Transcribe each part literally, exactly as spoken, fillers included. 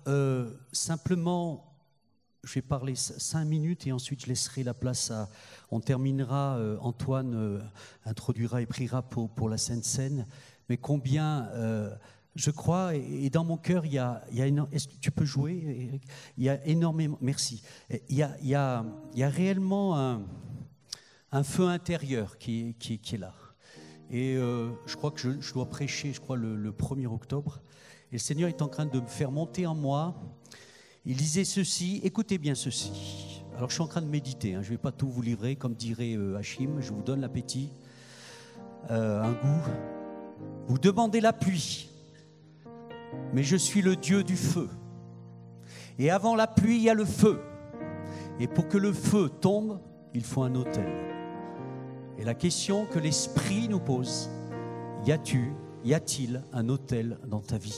euh, simplement, je vais parler cinq minutes et ensuite je laisserai la place à... On terminera, euh, Antoine euh, introduira et priera pour, pour la Sainte Seine. Mais combien, euh, je crois, et, et dans mon cœur, il y a... Il y a éno... Est-ce que tu peux jouer, Eric? Il y a énormément... Merci. Il y a, il y a, il y a réellement un, un feu intérieur qui, qui, qui est là. Et euh, je crois que je, je dois prêcher, je crois, le, le premier octobre. Et le Seigneur est en train de me faire monter en moi. Il disait ceci, écoutez bien ceci. Alors je suis en train de méditer, hein, je ne vais pas tout vous livrer, comme dirait euh, Hachim, je vous donne l'appétit, euh, un goût. Vous demandez la pluie, mais je suis le Dieu du feu. Et avant la pluie, il y a le feu. Et pour que le feu tombe, il faut un autel. Et la question que l'Esprit nous pose, y a-tu, y a-t-il un autel dans ta vie?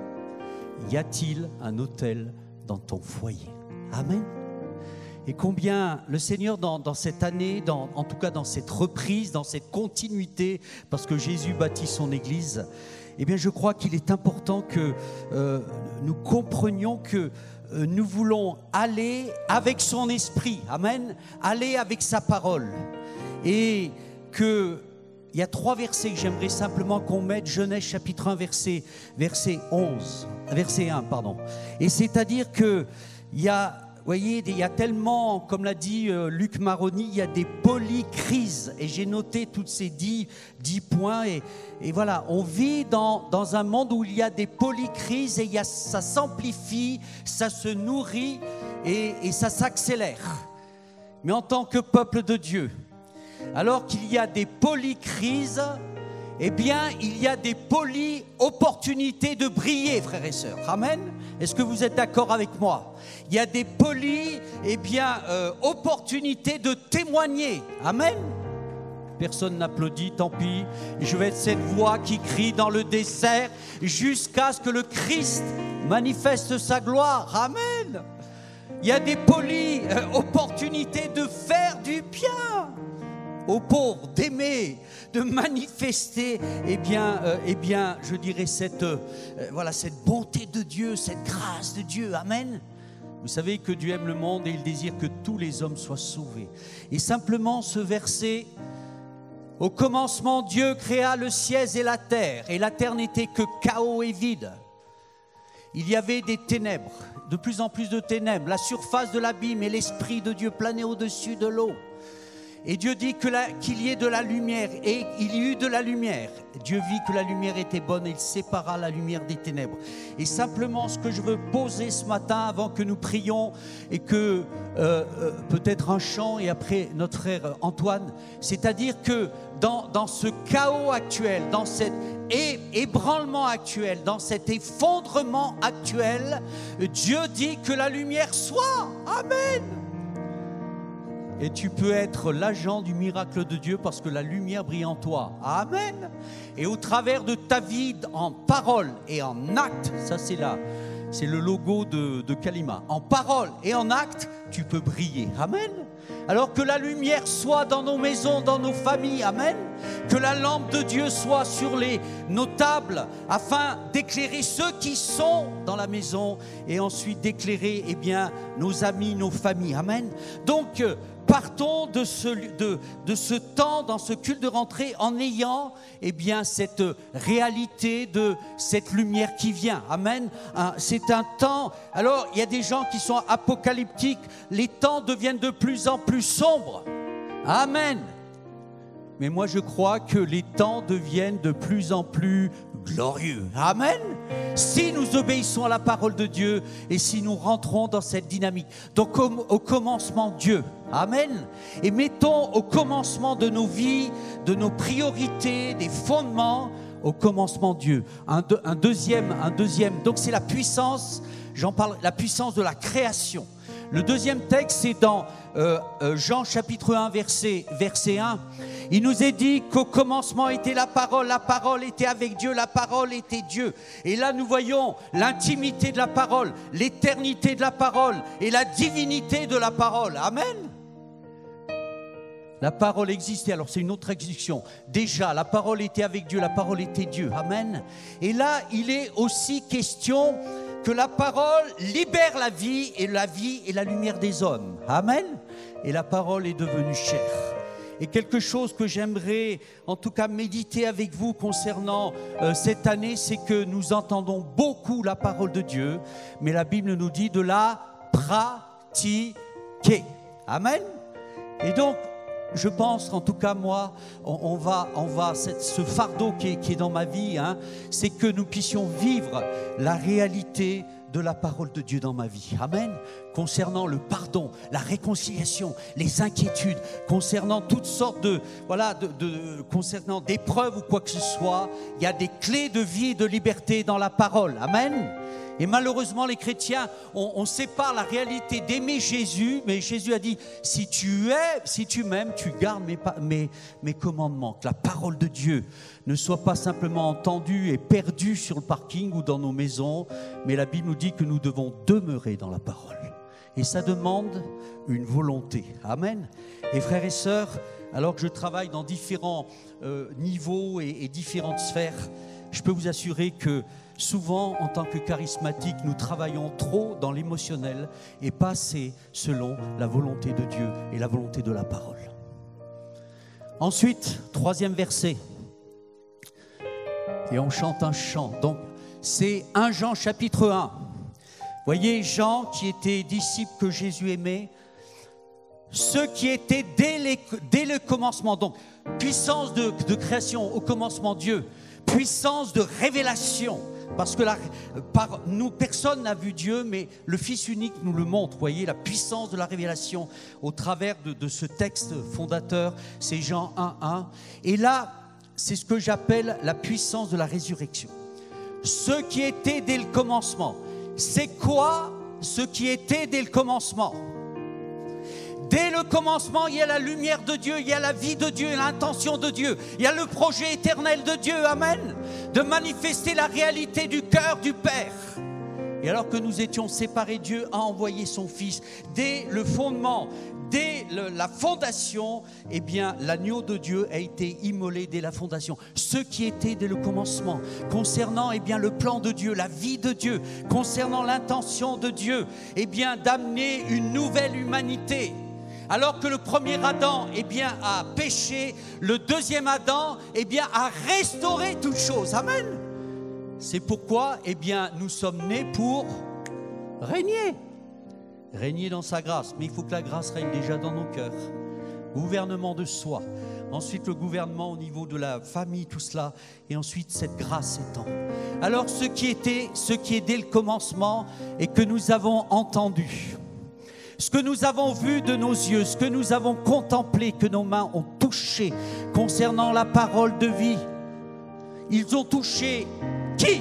Y a-t-il un autel dans ton foyer? Amen. Et combien le Seigneur dans, dans cette année, dans, en tout cas dans cette reprise, dans cette continuité, parce que Jésus bâtit son Église, eh bien je crois qu'il est important que euh, nous comprenions que euh, nous voulons aller avec son esprit, amen, aller avec sa parole. Et qu'il y a trois versets que j'aimerais simplement qu'on mette, Genèse chapitre un, verset, verset onze, verset un, pardon. Et c'est-à-dire qu'il y a, vous voyez, il y a tellement, comme l'a dit euh, Luc Maroni, il y a des polycrises. Et j'ai noté tous ces dix, dix points. Et, et voilà, on vit dans, dans un monde où il y a des polycrises et il y a, ça s'amplifie, ça se nourrit et, et ça s'accélère. Mais en tant que peuple de Dieu, alors qu'il y a des polycrises, eh bien, il y a des poly-opportunités de briller, frères et sœurs. Amen. Est-ce que vous êtes d'accord avec moi? Il y a des poly, eh bien, euh, opportunités de témoigner. Amen. Personne n'applaudit, tant pis. Je vais être cette voix qui crie dans le désert jusqu'à ce que le Christ manifeste sa gloire. Amen. Il y a des poly-opportunités de faire du bien aux pauvres, d'aimer, de manifester, eh bien, euh, eh bien, je dirais cette, euh, voilà, cette bonté de Dieu, cette grâce de Dieu. Amen. Vous savez que Dieu aime le monde et il désire que tous les hommes soient sauvés. Et simplement ce verset, au commencement, Dieu créa le ciel et la terre, et la terre n'était que chaos et vide. Il y avait des ténèbres, de plus en plus de ténèbres, la surface de l'abîme et l'Esprit de Dieu planait au-dessus de l'eau. Et Dieu dit que la, qu'il y ait de la lumière, et il y eut de la lumière. Dieu vit que la lumière était bonne et il sépara la lumière des ténèbres. Et simplement ce que je veux poser ce matin avant que nous prions et que euh, euh, peut-être un chant et après notre frère Antoine, c'est-à-dire que dans, dans ce chaos actuel, dans cet é- ébranlement actuel, dans cet effondrement actuel, Dieu dit que la lumière soit. Amen. Et tu peux être l'agent du miracle de Dieu parce que la lumière brille en toi. Amen. Et au travers de ta vie en parole et en acte, ça c'est là, c'est le logo de, de Kalima. En parole et en acte, tu peux briller. Amen. Alors que la lumière soit dans nos maisons, dans nos familles. Amen. Que la lampe de Dieu soit sur les, nos tables afin d'éclairer ceux qui sont dans la maison et ensuite d'éclairer eh bien, nos amis, nos familles. Amen. Donc, partons de ce, de, de ce temps, dans ce culte de rentrée, en ayant eh bien, cette réalité de cette lumière qui vient. Amen. C'est un temps, alors il y a des gens qui sont apocalyptiques, les temps deviennent de plus en plus sombres. Amen. Mais moi je crois que les temps deviennent de plus en plus glorieux. Amen. Si nous obéissons à la parole de Dieu et si nous rentrons dans cette dynamique. Donc au, au commencement Dieu. Amen. Et mettons au commencement de nos vies, de nos priorités, des fondements, au commencement Dieu. Un, de, un deuxième, un deuxième. Donc c'est la puissance, j'en parle, la puissance de la création. Le deuxième texte, c'est dans euh, euh, Jean chapitre un, verset, verset un. Il nous est dit qu'au commencement était la parole, la parole était avec Dieu, la parole était Dieu. Et là, nous voyons l'intimité de la parole, l'éternité de la parole et la divinité de la parole. Amen. La parole existait, alors c'est une autre exécution. Déjà, la parole était avec Dieu, la parole était Dieu. Amen. Et là, il est aussi question que la parole libère la vie et la vie est la lumière des hommes. Amen. Et la parole est devenue chair. Et quelque chose que j'aimerais en tout cas méditer avec vous concernant euh, cette année, c'est que nous entendons beaucoup la parole de Dieu, mais la Bible nous dit de la pratiquer. Amen. Et donc, je pense, en tout cas moi, on, on va, on va cette, ce fardeau qui est, qui est dans ma vie, hein, c'est que nous puissions vivre la réalité de la parole de Dieu dans ma vie. Amen. Concernant le pardon, la réconciliation, les inquiétudes, concernant toutes sortes de, voilà, de, de, concernant d'épreuves ou quoi que ce soit, il y a des clés de vie et de liberté dans la parole. Amen. Et malheureusement, les chrétiens, on, on sépare la réalité d'aimer Jésus, mais Jésus a dit, si tu es, si tu m'aimes, tu gardes mes, mes, mes commandements. Que la parole de Dieu ne soit pas simplement entendue et perdue sur le parking ou dans nos maisons, mais la Bible nous dit que nous devons demeurer dans la parole. Et ça demande une volonté. Amen. Et frères et sœurs, alors que je travaille dans différents euh, niveaux et, et différentes sphères, je peux vous assurer que souvent, en tant que charismatique, nous travaillons trop dans l'émotionnel et pas assez selon la volonté de Dieu et la volonté de la parole. Ensuite, troisième verset. Et on chante un chant. Donc, c'est premier Jean chapitre un. Voyez, Jean qui était disciple que Jésus aimait, ceux qui étaient dès, les, dès le commencement, donc puissance de, de création au commencement Dieu, puissance de révélation. Parce que la, par, nous, personne n'a vu Dieu, mais le Fils unique nous le montre. Vous voyez, la puissance de la révélation au travers de, de ce texte fondateur, c'est Jean un un. Et là, c'est ce que j'appelle la puissance de la résurrection. Ce qui était dès le commencement. C'est quoi ce qui était dès le commencement? Dès le commencement, il y a la lumière de Dieu, il y a la vie de Dieu, l'intention de Dieu. Il y a le projet éternel de Dieu, amen, de manifester la réalité du cœur du Père. Et alors que nous étions séparés, Dieu a envoyé son Fils. Dès le fondement, dès le, la fondation, eh bien, l'agneau de Dieu a été immolé dès la fondation. Ce qui était dès le commencement, concernant eh bien, le plan de Dieu, la vie de Dieu, concernant l'intention de Dieu, eh bien, d'amener une nouvelle humanité. Alors que le premier Adam eh bien, a péché, le deuxième Adam eh bien, a restauré toutes choses. Amen. C'est pourquoi eh bien, nous sommes nés pour régner. Régner dans sa grâce. Mais il faut que la grâce règne déjà dans nos cœurs. Gouvernement de soi. Ensuite, le gouvernement au niveau de la famille, tout cela. Et ensuite, cette grâce étant. Alors, ce qui était, ce qui est dès le commencement et que nous avons entendu, ce que nous avons vu de nos yeux, ce que nous avons contemplé, que nos mains ont touché concernant la parole de vie, ils ont touché qui?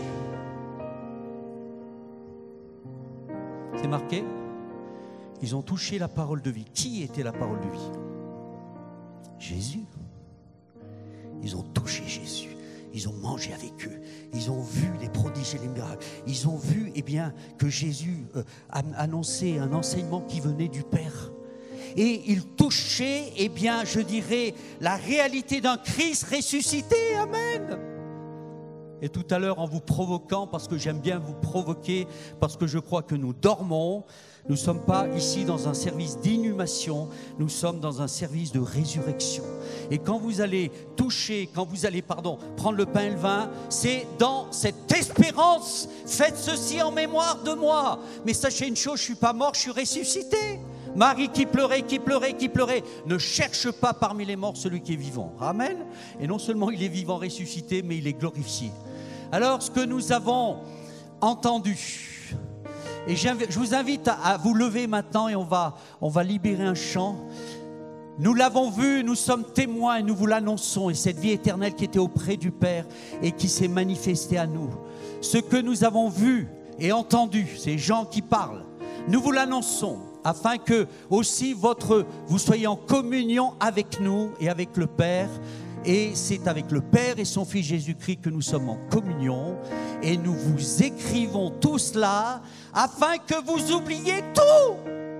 C'est marqué? Ils ont touché la parole de vie. Qui était la parole de vie? Jésus. Ils ont touché Jésus. Ils ont mangé avec eux. Ils ont vu les prodiges et les miracles. Ils ont vu eh bien, que Jésus euh, a annoncé un enseignement qui venait du Père. Et ils touchaient, eh bien, je dirais, la réalité d'un Christ ressuscité. Amen. Et tout à l'heure, en vous provoquant, parce que j'aime bien vous provoquer, parce que je crois que nous dormons, nous ne sommes pas ici dans un service d'inhumation, nous sommes dans un service de résurrection. Et quand vous allez toucher, quand vous allez, pardon, prendre le pain et le vin, c'est dans cette espérance, faites ceci en mémoire de moi. Mais sachez une chose, je ne suis pas mort, je suis ressuscité. Marie qui pleurait, qui pleurait, qui pleurait, ne cherche pas parmi les morts celui qui est vivant. Amen. Et non seulement il est vivant, ressuscité, mais il est glorifié. Alors, ce que nous avons entendu, et je vous invite à, à vous lever maintenant et on va, on va libérer un chant. Nous l'avons vu, nous sommes témoins et nous vous l'annonçons. Et cette vie éternelle qui était auprès du Père et qui s'est manifestée à nous. Ce que nous avons vu et entendu, ces gens qui parlent, nous vous l'annonçons afin que aussi votre, vous soyez en communion avec nous et avec le Père. Et c'est avec le Père et son Fils Jésus-Christ que nous sommes en communion. Et nous vous écrivons tout cela afin que vous oubliez tout.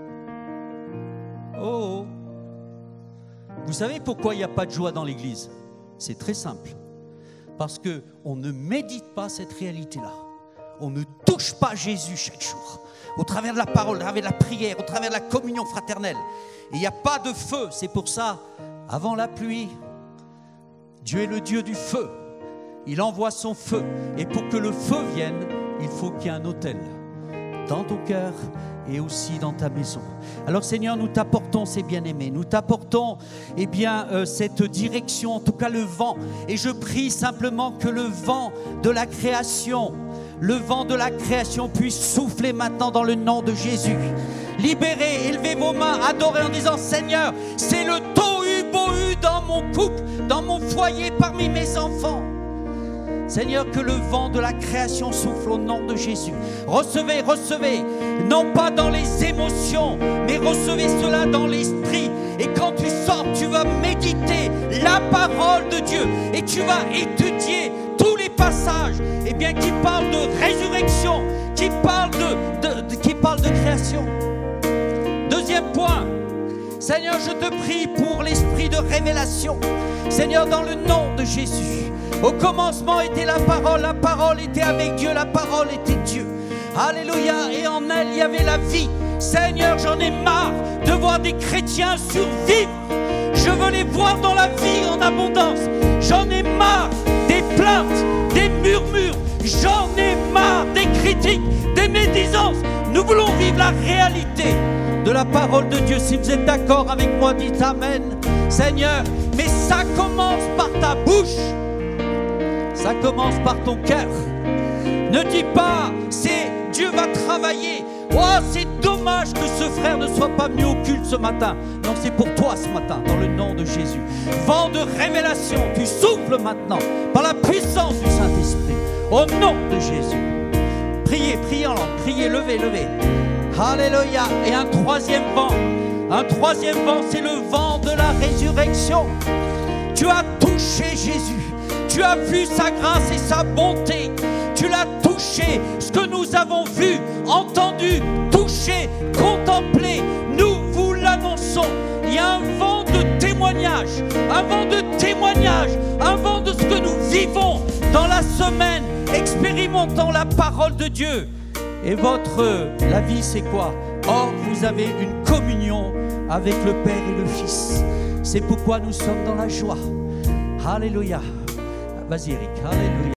Oh, vous savez pourquoi il n'y a pas de joie dans l'église? C'est très simple. Parce qu'on ne médite pas cette réalité-là. on ne touche pas Jésus chaque jour, au travers de la parole, au travers de la prière, au travers de la communion fraternelle. Il n'y a pas de feu. C'est pour ça, avant la pluie, Dieu est le Dieu du feu. Il envoie son feu. Et pour que le feu vienne, il faut qu'il y ait un autel dans ton cœur et aussi dans ta maison. Alors Seigneur, nous t'apportons ces bien-aimés, nous t'apportons eh bien, euh, cette direction, en tout cas le vent. Et je prie simplement que le vent de la création, le vent de la création puisse souffler maintenant dans le nom de Jésus. Libérez, élevez vos mains, adorez en disant: Seigneur, c'est le tohu-bohu dans mon couple, dans mon foyer, parmi mes enfants. Seigneur, que le vent de la création souffle au nom de Jésus. Recevez, recevez, non pas dans les émotions, mais recevez cela dans l'esprit. Et quand tu sors, tu vas méditer la parole de Dieu et tu vas étudier tous les passages eh bien, qui parlent de résurrection, qui parlent de, de, de, qui parlent de création. Deuxième point, Seigneur, je te prie pour l'esprit de révélation. Seigneur, dans le nom de Jésus. Au commencement était la parole, la parole était avec Dieu, la parole était Dieu. Alléluia, et en elle il y avait la vie. Seigneur, j'en ai marre de voir des chrétiens survivre. Je veux les voir dans la vie en abondance. J'en ai marre des plaintes, des murmures. J'en ai marre des critiques, des médisances. Nous voulons vivre la réalité de la parole de Dieu. Si vous êtes d'accord avec moi, dites Amen. Seigneur, mais ça commence par ta bouche. Ça commence par ton cœur. Ne dis pas, c'est Dieu va travailler. Oh, c'est dommage que ce frère ne soit pas venu au culte ce matin. Non, c'est pour toi ce matin, dans le nom de Jésus. Vent de révélation, tu souffles maintenant par la puissance du Saint-Esprit. Au nom de Jésus. Priez, priez en langue, priez, levez, levez. Alléluia. Et un troisième vent. Un troisième vent, c'est le vent de la résurrection. Tu as touché Jésus. Tu as vu sa grâce et sa bonté. Tu l'as touché. Ce que nous avons vu, entendu, touché, contemplé, nous vous l'annonçons. Il y a un vent de témoignage, un vent de témoignage, un vent de ce que nous vivons dans la semaine, expérimentant la parole de Dieu. Et votre, la vie, c'est quoi? Or, vous avez une communion avec le Père et le Fils. C'est pourquoi nous sommes dans la joie. Alléluia. Vas-y, Eric. Alléluia.